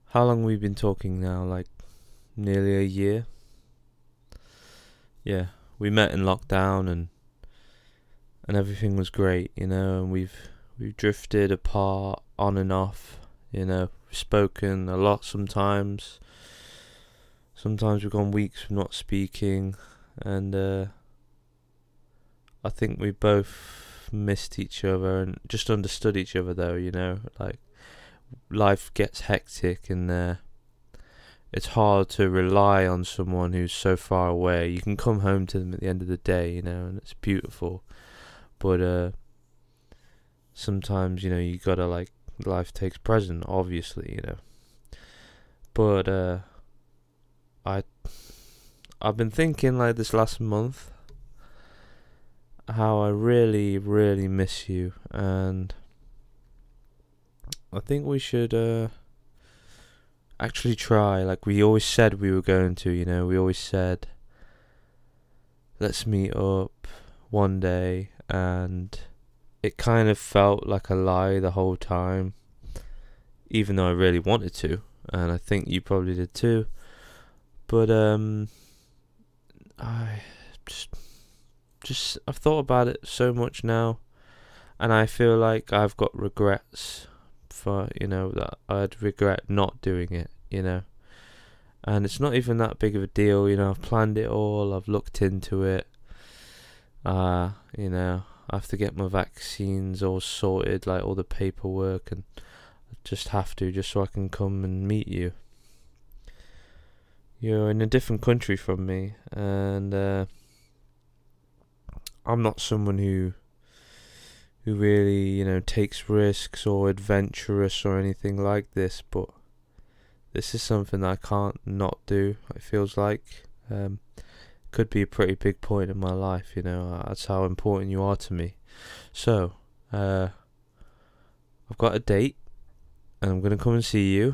How long we've been talking now? Like nearly a year. Yeah, we met in lockdown and everything was great, and we've drifted apart on and off, spoken a lot sometimes. Sometimes we've gone weeks of not speaking, and I think we both missed each other and just understood each other though, like life gets hectic and it's hard to rely on someone who's so far away. You can come home to them at the end of the day, and it's beautiful. But sometimes, you gotta like life takes precedent, obviously. But I I've been thinking like this last month how I really, really miss you, and I think we should actually try like we always said we were going to. We always said let's meet up one day, and it kind of felt like a lie the whole time, even though I really wanted to, and I think you probably did too. But I just I've thought about it so much now, and I feel like I've got regrets for that I'd regret not doing it. And it's not even that big of a deal. I've planned it all. I've looked into it. I have to get my vaccines all sorted, like all the paperwork, and I just have to, just so I can come and meet you. You're in a different country from me, and I'm not someone who really, takes risks or adventurous or anything like this, but this is something that I can't not do, it feels like. Could be a pretty big point in my life, that's how important you are to me. So, I've got a date, and I'm gonna come and see you.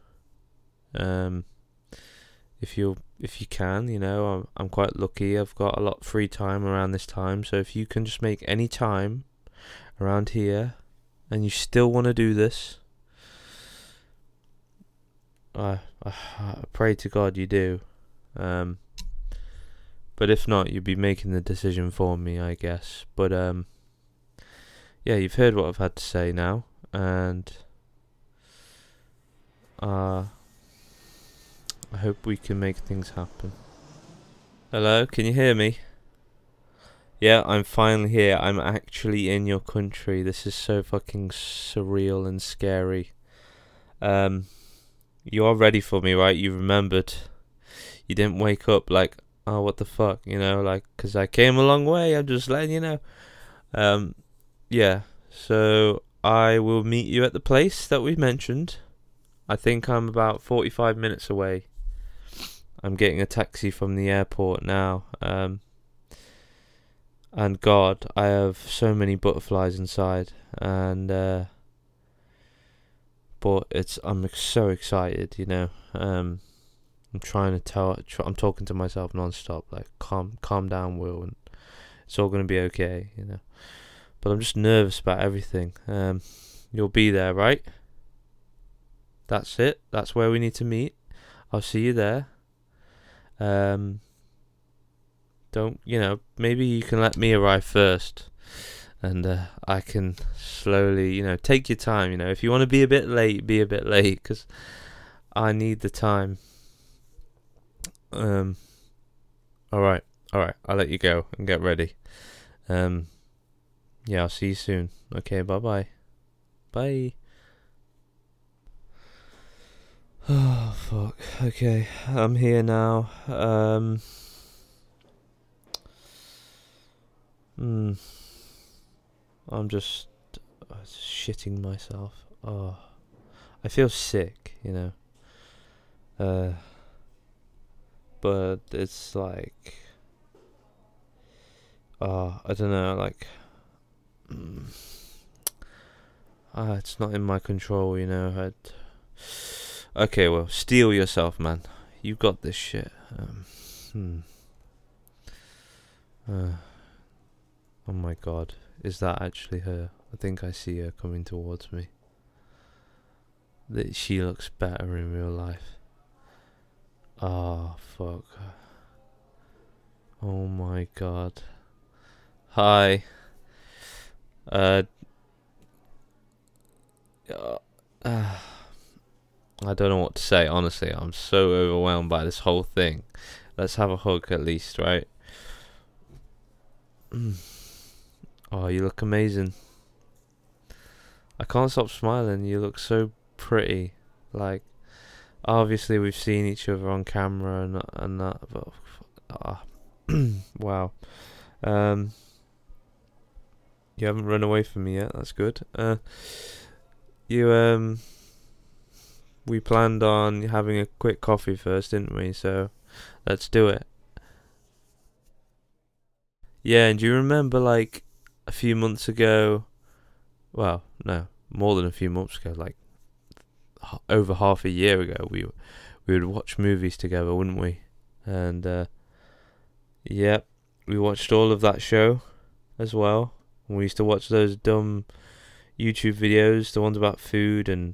If you can, I'm quite lucky. I've got a lot of free time around this time, so if you can just make any time around here, and you still want to do this, I pray to God you do. But if not, you'd be making the decision for me, I guess. But yeah, you've heard what I've had to say now, and I hope we can make things happen. Hello, can you hear me? Yeah, I'm finally here. I'm actually in your country. This is so fucking surreal and scary. You are ready for me, right? You remembered. You didn't wake up like, oh, what the fuck, like, 'cause I came a long way. I'm just letting you know. Yeah. So I will meet you at the place that we mentioned. I think I'm about 45 minutes away. I'm getting a taxi from the airport now. And God, I have so many butterflies inside, and but I'm so excited, I'm trying to I'm talking to myself non-stop, like calm down, Will, and it's all gonna be okay. But I'm just nervous about everything. You'll be there, right? That's it. That's where we need to meet. I'll see you there. Don't maybe you can let me arrive first, and I can slowly, take your time. If you want to be a bit late, be a bit late, 'cause I need the time. Um. All right. I'll let you go and get ready. Yeah, I'll see you soon. Okay. Bye. Bye. Oh fuck. Okay, I'm here now. Hmm. I'm just shitting myself. Oh, I feel sick, Uh, but it's like, I don't know, like, mm, it's not in my control, Okay, well, steel yourself, man. You got this shit. Hmm. Oh my God, is that actually her? I think I see her coming towards me. that she looks better in real life. Oh, fuck. Oh my god. Hi. Uh, I don't know what to say, honestly. I'm so overwhelmed by this whole thing. Let's have a hug at least, right? Oh, you look amazing. I can't stop smiling. You look so pretty. Like, obviously we've seen each other on camera and that, but wow. You haven't run away from me yet. That's good. You we planned on having a quick coffee first, didn't we? So let's do it. Yeah, and do you remember like a few months ago? Well, no, more than a few months ago, like over half a year ago, we would watch movies together, wouldn't we? And yep, we watched all of that show as well. And we used to watch those dumb YouTube videos, the ones about food, and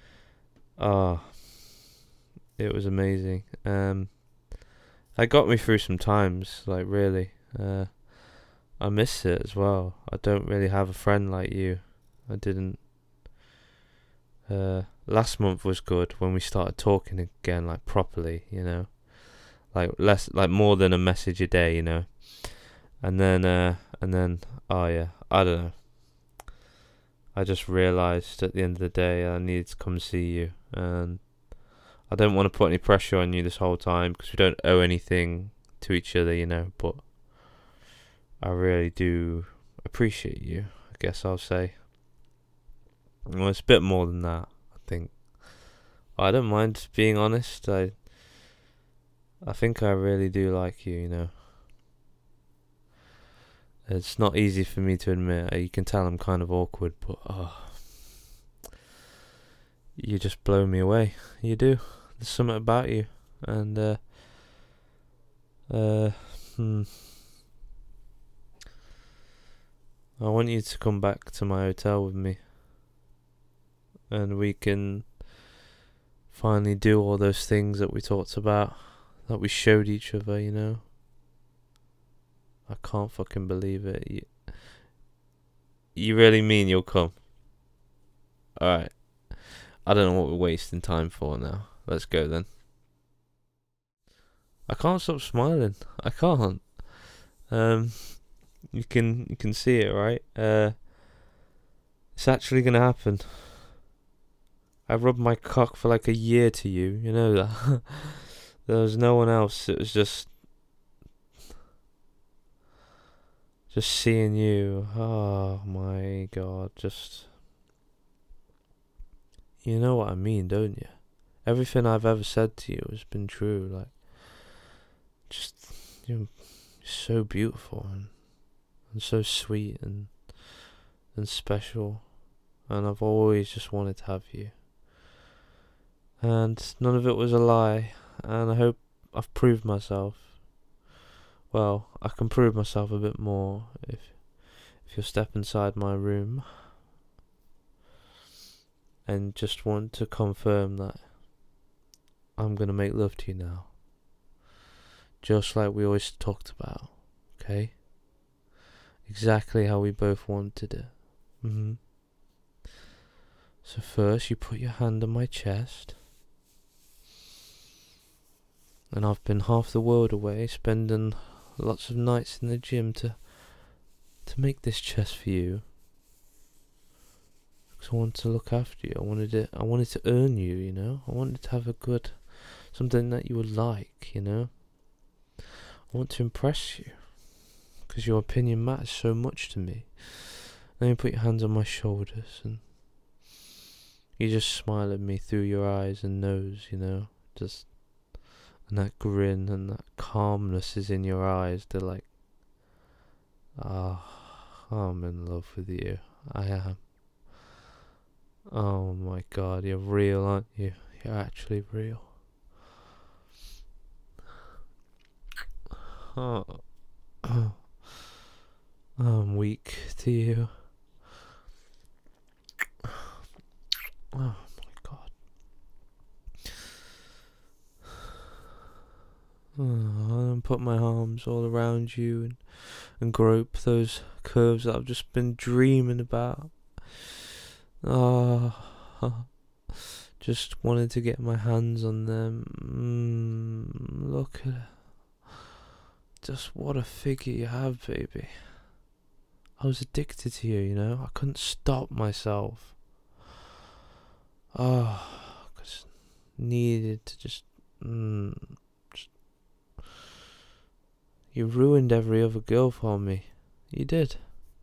it was amazing. That got me through some times, like really. I miss it as well. I don't really have a friend like you. I didn't. Last month was good when we started talking again, like properly, you know, like less, like more than a message a day, you know. And then, oh yeah, I don't know. I just realised at the end of the day I needed to come see you, and I don't want to put any pressure on you this whole time because we don't owe anything to each other, you know. But I really do appreciate you, I guess I'll say. Well, it's a bit more than that, I think. I don't mind being honest. I think I really do like you, you know. It's not easy for me to admit. You can tell I'm kind of awkward, but you just blow me away. You do. There's something about you, and I want you to come back to my hotel with me, and we can finally do all those things that we talked about, that we showed each other, you know. I can't fucking believe it. You really mean you'll come? Alright. I don't know what we're wasting time for now. Let's go then. I can't stop smiling. I can't. You can see it, right? It's actually gonna happen. I rubbed my cock for like a year to you. You know that. There was no one else. It was just seeing you. Oh my god. Just, you know what I mean, don't you? Everything I've ever said to you has been true. Like, just, you're so beautiful and so sweet and special. And I've always just wanted to have you. And none of it was a lie. And I hope I've proved myself. Well, I can prove myself a bit more if you'll step inside my room and just want to confirm that I'm gonna make love to you now. Just like we always talked about, okay? Exactly how we both wanted it. So first you put your hand on my chest. And I've been half the world away, spending lots of nights in the gym to make this chest for you. Because I wanted to look after you. I wanted to earn you, you know. I wanted to have something that you would like, you know. I want to impress you. Because your opinion matters so much to me. Then you put your hands on my shoulders and you just smile at me through your eyes and nose, you know. And that grin and that calmness is in your eyes. They're like, I'm in love with you. I am. Oh my god, you're real, aren't you? You're actually real. I'm weak to you. Oh my god. put my arms all around you and grope those curves that I've just been dreaming about. Just wanted to get my hands on them. Look at it. Just what a figure you have, baby. I was addicted to you, you know? I couldn't stop myself. I just needed to just... You ruined every other girl for me. You did.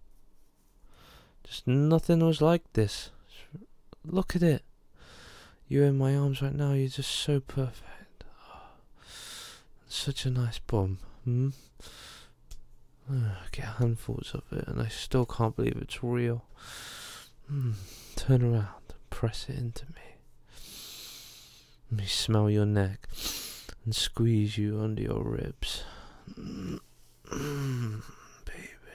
Just nothing was like this. Look at it. You're in my arms right now. You're just so perfect. Such a nice bum. I get handfuls of it and I still can't believe it's real. Turn around and press it into me. Let me smell your neck and squeeze you under your ribs. Baby.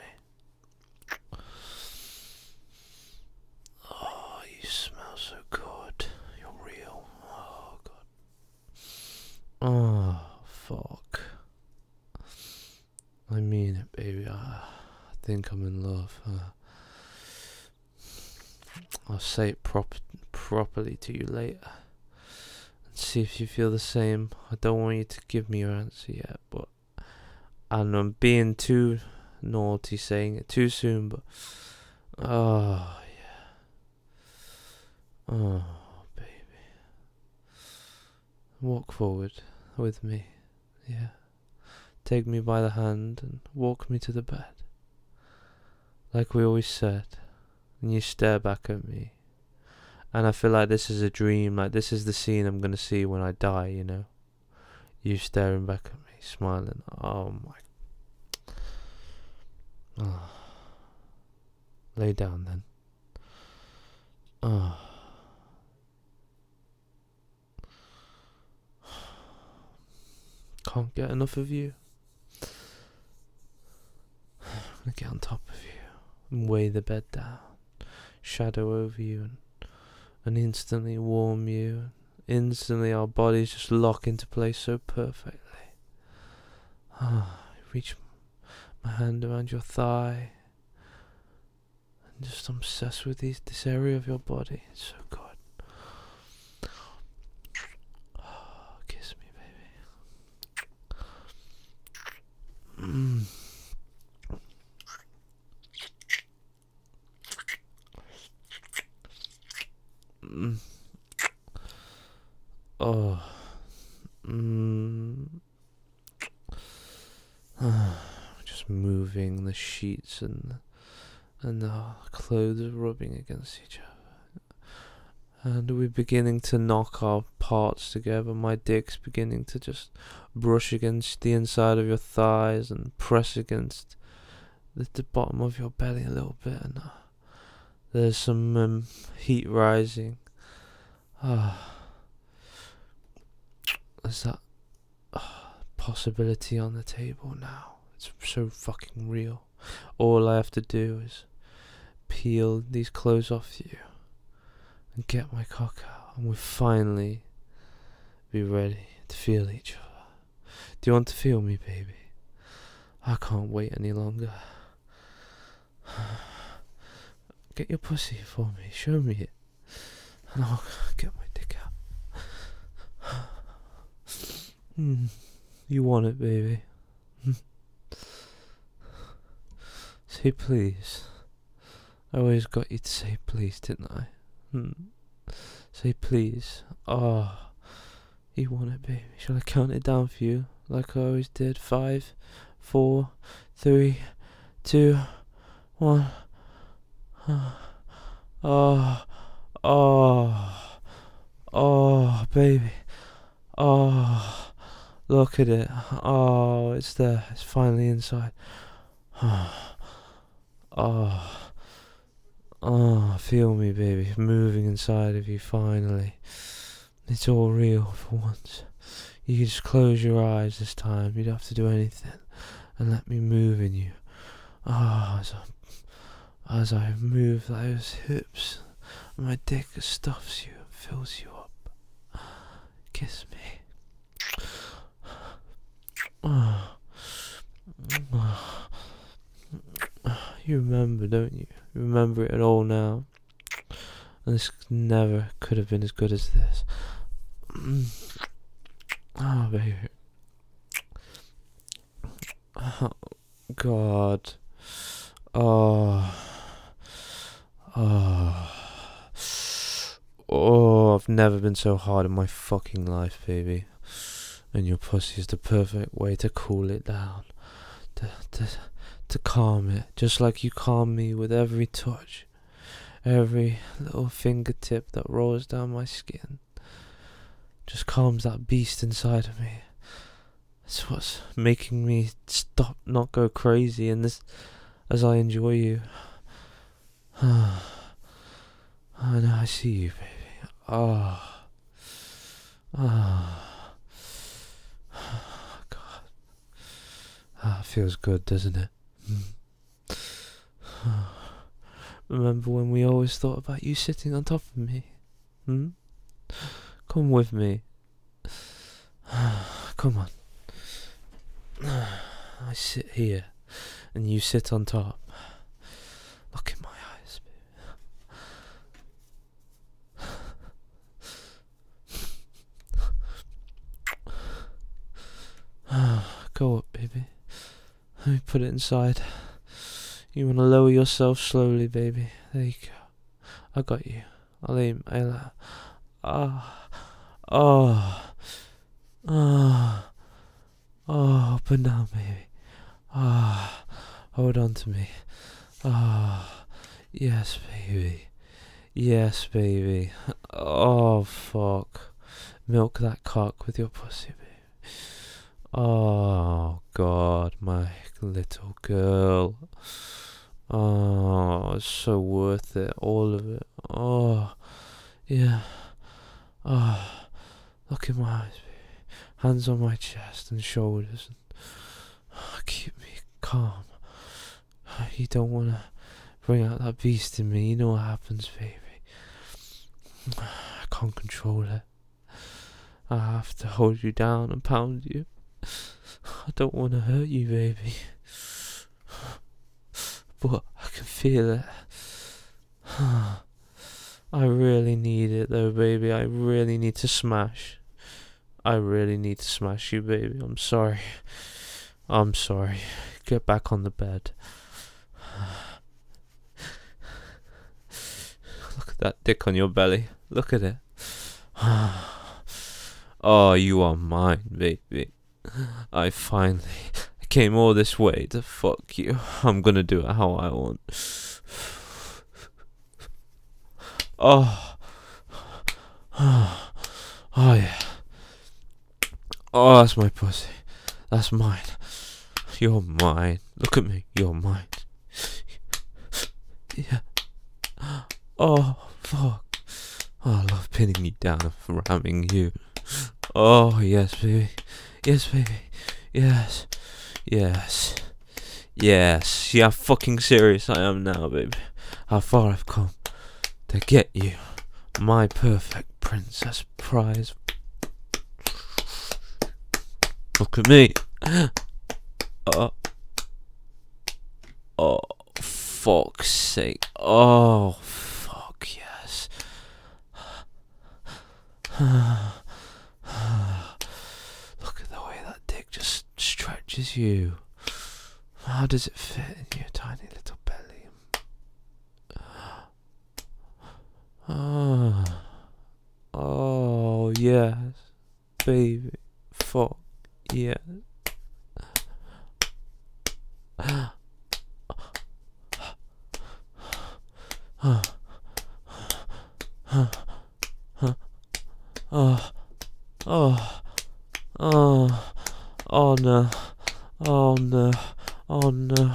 Oh, you smell so good. You're real. Oh, God. Oh, fuck. I mean it, baby. I think I'm in love. I'll say it properly to you later. And see if you feel the same. I don't want you to give me your answer yet, but... And I'm being too naughty saying it too soon, but... Oh, yeah. Oh, baby. Walk forward with me. Yeah. Take me by the hand and walk me to the bed. Like we always said. And you stare back at me. And I feel like this is a dream. Like this is the scene I'm going to see when I die, you know. You staring back at me, smiling. Oh my... Oh. Lay down then. Oh. Can't get enough of you. I'm gonna get on top of you and weigh the bed down, shadow over you and instantly warm you. Instantly our bodies just lock into place so perfectly. Reach my hand around your thigh and just obsessed with this area of your body. It's so good. Kiss me, baby. Oh. Just moving the sheets and the clothes rubbing against each other. And we're beginning to knock our parts together. My dick's beginning to just brush against the inside of your thighs and press against the bottom of your belly a little bit. And there's some heat rising. There's that possibility on the table now. It's so fucking real. All I have to do is peel these clothes off you and get my cock out, and we'll finally be ready to feel each other. Do you want to feel me, baby? I can't wait any longer. Get your pussy for me, show me it, and I'll get my dick out. You want it, baby? Say please. I always got you to say please, didn't I? Say please. Oh, you want it, baby? Shall I count it down for you, like I always did? 5, 4, 3, 2, 1. Oh, baby. Oh, look at it. Oh, it's there. It's finally inside. Feel me, baby, moving inside of you finally. It's all real for once. You can just close your eyes this time. You don't have to do anything. And let me move in you. As I move those hips, my dick stuffs you and fills you up. Kiss me. You remember, don't you? You remember it all now. And this never could have been as good as this. Oh, baby. Oh, God. Oh. Oh. Oh, I've never been so hard in my fucking life, baby. And your pussy is the perfect way to cool it down. To calm it. Just like you calm me with every touch. Every little fingertip that rolls down my skin. Just calms that beast inside of me. It's what's making me not go crazy in this as I enjoy you. I know I see you, baby. Oh. God. It feels good, doesn't it? Remember when we always thought about you sitting on top of me? Come with me. Come on. I sit here and you sit on top. Look in my eyes, baby. Go up, baby. Let me put it inside. You want to lower yourself slowly, baby. There you go. I got you. I'll aim. Open down, baby. Hold on to me. Yes, baby. Yes, baby. Oh, fuck. Milk that cock with your pussy, baby. Oh, God, my little girl. Oh, it's so worth it. All of it. Oh, yeah. Oh, look in my eyes, baby. Hands on my chest and shoulders. Keep me calm. You don't want to bring out that beast in me. You know what happens, baby. I can't control it. I have to hold you down and pound you. I don't want to hurt you, baby. But I can feel it. I really need it though, baby. I really need to smash. I really need to smash you, baby. I'm sorry. Get back on the bed. Look at that dick on your belly. Look at it. Oh, you are mine, baby. I finally came all this way to fuck you. I'm gonna do it how I want. Oh yeah. Oh, that's my pussy. That's mine. You're mine. Look at me. You're mine. Yeah. Oh, fuck. Oh, I love pinning you down and ramming you. Oh, yes, baby. Yes, baby. Yes. Yes. Yes. Yeah, how fucking serious I am now, baby. How far I've come to get you. My perfect princess prize. Look at me. Oh, fuck's sake. Oh, fuck yes. Look at the way that dick just stretches you. How does it fit in your tiny little belly? Oh, yes, baby. Fuck, yeah. Oh no, oh no, oh no,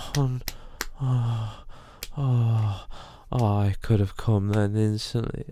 oh, I could have come then instantly.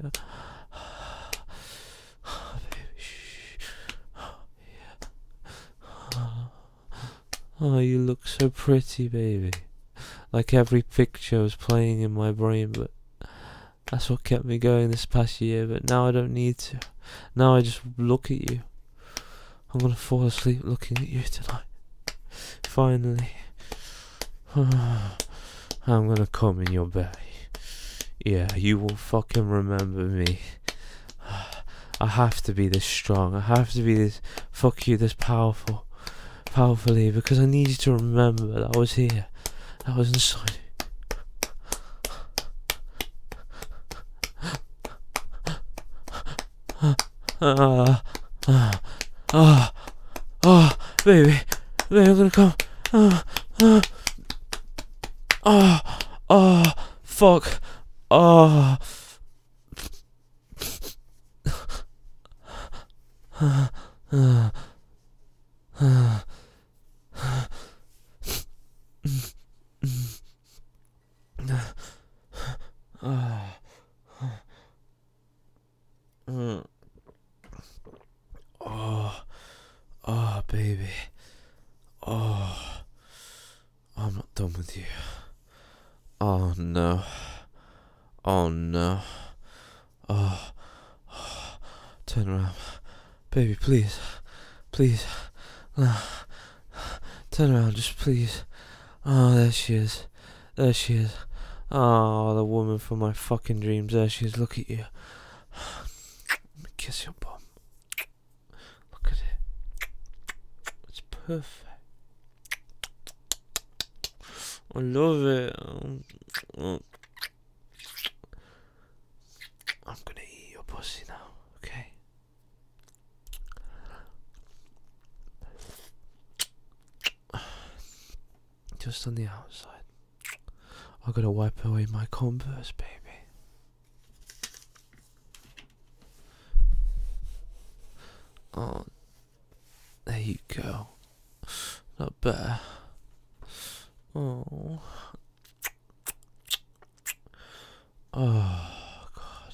Oh, you look so pretty, baby. Like every picture was playing in my brain, but that's what kept me going this past year. But now I don't need to. Now I just look at you. I'm gonna fall asleep looking at you tonight. Finally. I'm gonna come in your belly. Yeah, you will fucking remember me. I have to be this strong. I have to be this, fuck you, this powerfully, because I need you to remember that I was here. That was inside you. Baby, I'm gonna come. Fuck. Baby. I'm not done with you. Oh no. Turn around. Baby, please. Turn around, just please. Oh, there she is. Oh, the woman from my fucking dreams. There she is. Look at you. Let me kiss your bum. Look at it. It's perfect. I love it. I'm gonna eat your pussy now, okay? Just on the outside. I gotta wipe away my Converse, baby. Oh, there you go. Not bad. Oh, God.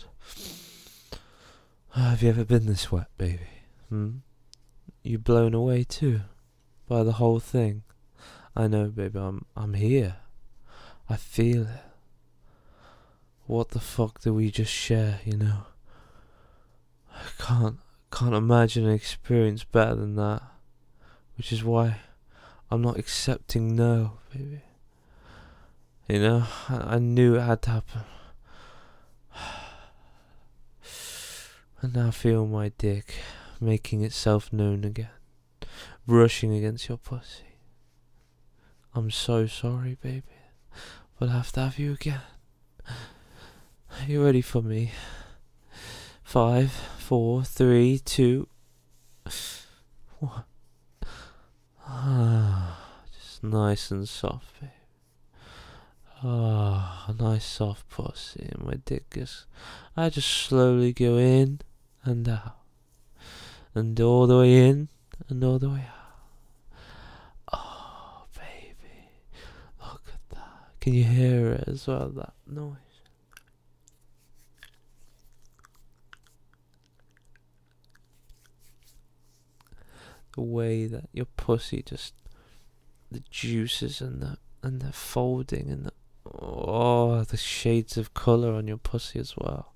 Have you ever been this wet, baby? You blown away too by the whole thing? I know, baby. I'm here. I feel it. What the fuck do we just share? You know. I can't imagine an experience better than that. Which is why I'm not accepting no, baby. You know, I knew it had to happen. And now I feel my dick making itself known again, brushing against your pussy. I'm so sorry, baby, but I have to have you again. Are you ready for me? 5, 4, 3, 2, 1. Just nice and soft, babe. A nice soft pussy, and my dick I just slowly go in and out, and all the way in and all the way out. Oh, baby, look at that. Can you hear it as well, that noise? The way that your pussy just, the juices and the folding and the shades of colour on your pussy as well.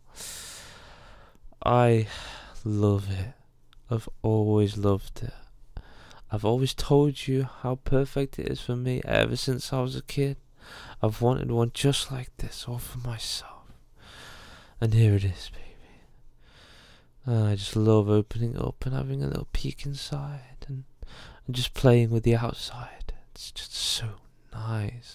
I love it. I've always loved it. I've always told you how perfect it is for me ever since I was a kid. I've wanted one just like this, all for myself. And here it is, baby. I just love opening it up and having a little peek inside and just playing with the outside. It's just so nice.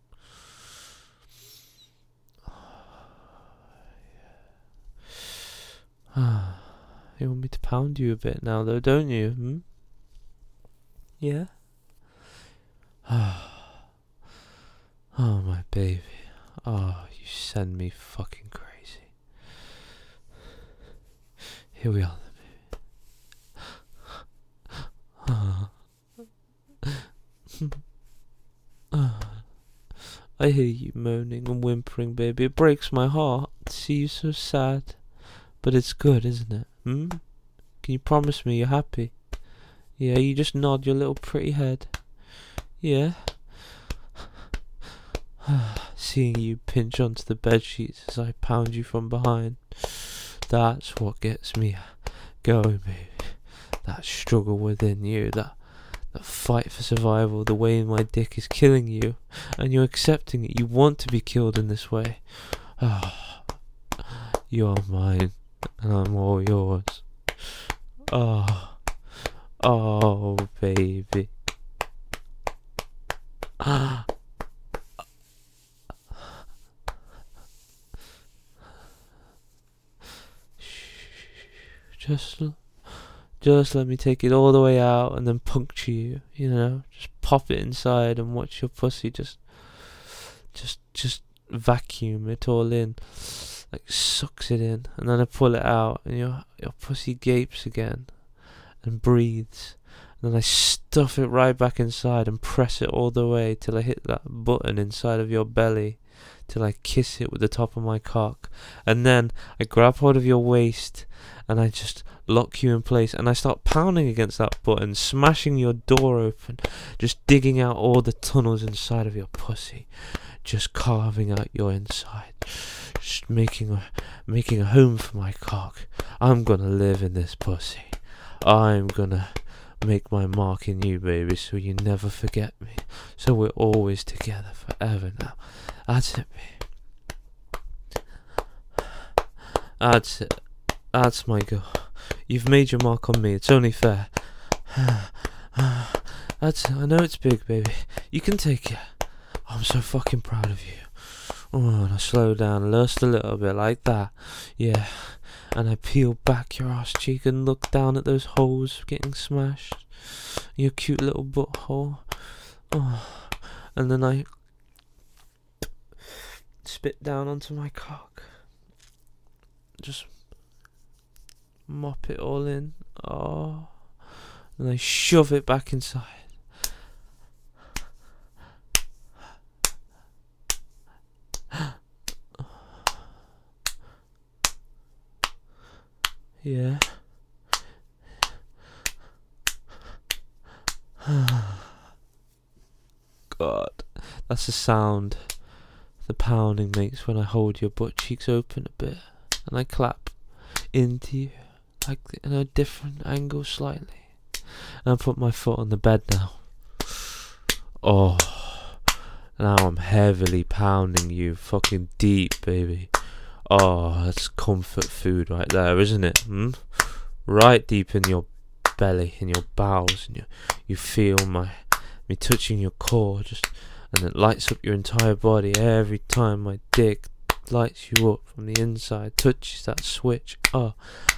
You want me to pound you a bit now, though, don't you? Yeah? Oh, my baby. Oh, you send me fucking crazy. Here we are, baby. I hear you moaning and whimpering, baby. It breaks my heart to see you so sad. But it's good, isn't it? Can you promise me you're happy? Yeah, you just nod your little pretty head. Yeah? Seeing you pinch onto the bedsheets as I pound you from behind. That's what gets me going, baby. That struggle within you, That fight for survival, the way my dick is killing you, and you're accepting it. You want to be killed in this way. You are mine, and I'm all yours. Oh, baby. Just let me take it all the way out and then puncture you, you know? Just pop it inside and watch your pussy just vacuum it all in. Like sucks it in, and then I pull it out and your pussy gapes again and breathes. And then I stuff it right back inside and press it all the way till I hit that button inside of your belly, till I kiss it with the top of my cock. And then I grab hold of your waist and I just lock you in place, and I start pounding against that button, smashing your door open, just digging out all the tunnels inside of your pussy, just carving out your inside, just making a home for my cock. I'm gonna live in this pussy. I'm gonna make my mark in you, baby, so you never forget me, so we're always together forever now. That's it, babe. That's it. That's my girl. You've made your mark on me. It's only fair. That's it. I know it's big, baby. You can take it. I'm so fucking proud of you. Oh, and I slow down, lust a little bit like that. Yeah. And I peel back your ass cheek and look down at those holes getting smashed. Your cute little butthole. Oh. And then I spit down onto my cock. Just mop it all in. Oh. And I shove it back inside. Yeah. God, that's the sound the pounding makes when I hold your butt cheeks open a bit and I clap into you, like in a different angle slightly. And I put my foot on the bed now. Oh, now I'm heavily pounding you fucking deep, baby. Oh, that's comfort food right there, isn't it? Right deep in your belly, in your bowels, and you feel me touching your core, and it lights up your entire body every time my dick lights you up from the inside, touches that switch. Oh,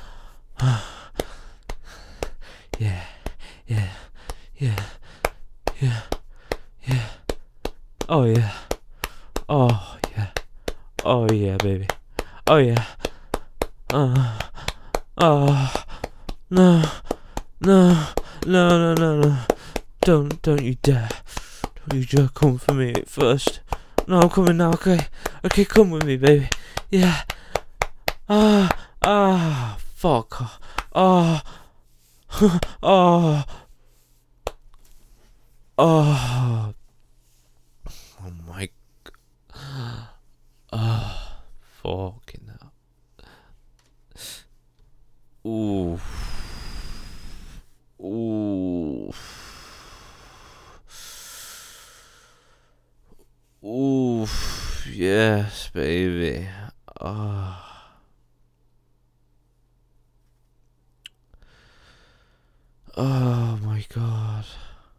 yeah, yeah, yeah, yeah, yeah. Oh yeah, oh yeah, oh yeah, baby. Oh yeah. No, no, no, no, no. Don't you dare. Don't you dare come for me at first. No, I'm coming now, okay? Okay, come with me, baby. Yeah. Fuck. Oh. Oh. Oh. Oh my. Fucking hell. Ooh. Ooh. Ooh. Yes, baby. Oh my God.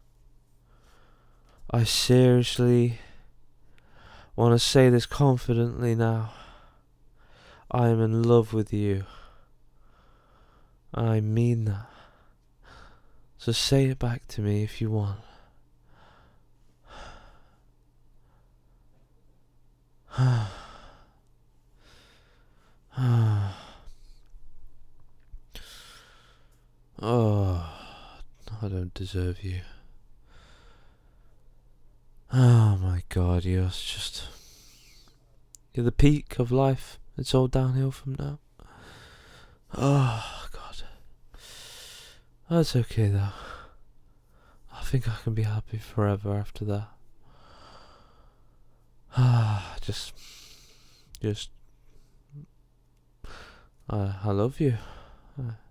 I seriously want to say this confidently now. I am in love with you. I mean that. So say it back to me if you want. Oh, I don't deserve you. Oh my God, you're the peak of life. It's all downhill from now. Oh God. That's okay though. I think I can be happy forever after that. I love you.